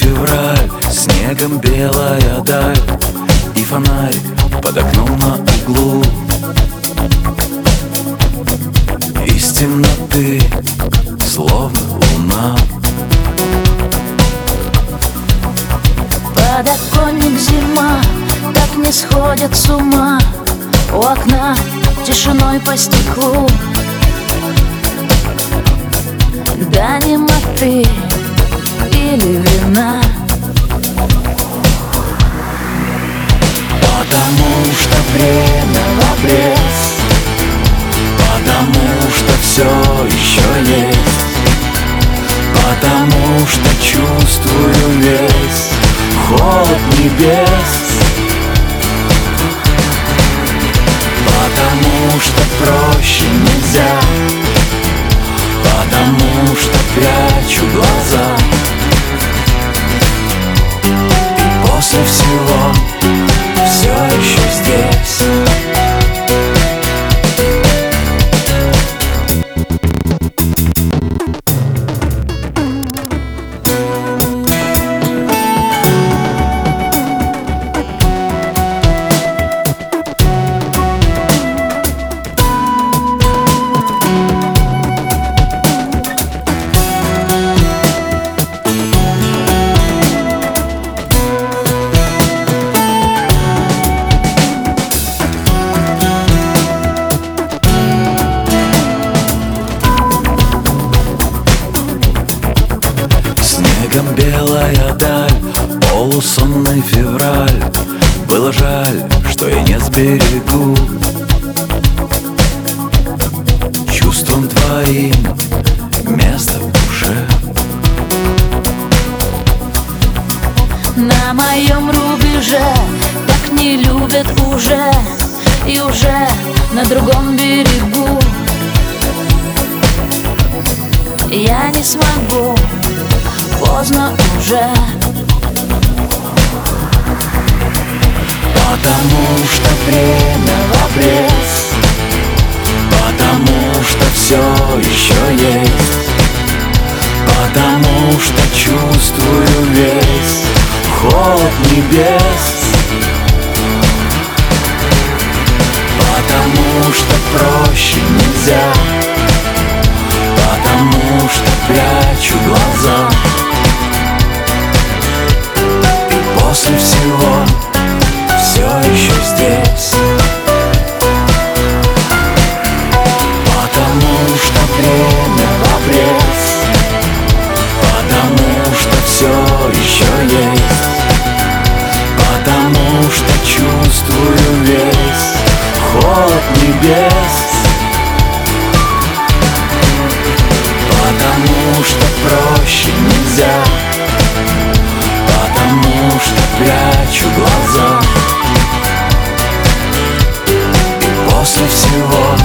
февраль, снегом белая даль, и фонарик под окном на углу. Из темноты, словно луна, подоконник зима, так не сходят с ума. У окна тишиной по стеклу, да немоты или вина. Потому что время в обрез, потому что все еще есть, потому что чувствую весь холод небес, потому что проще нельзя, потому что прячу глаза. И после всего все еще здесь. Снегом белая даль, полусонный февраль. Было жаль, что я не сберегу чувством твоим место в душе. На моем рубеже так не любят уже, и уже на другом берегу я не смогу, поздно уже. Потому что время в обрез, потому что все еще есть, потому что чувствую весь холод небес, потому что проще нельзя, потому что прячу глаза. И после всего все еще здесь. Потому что время в обрез, потому что все еще есть, потому что чувствую весь холод небес, потому что проще нельзя, потому что прячу глаза. И после всего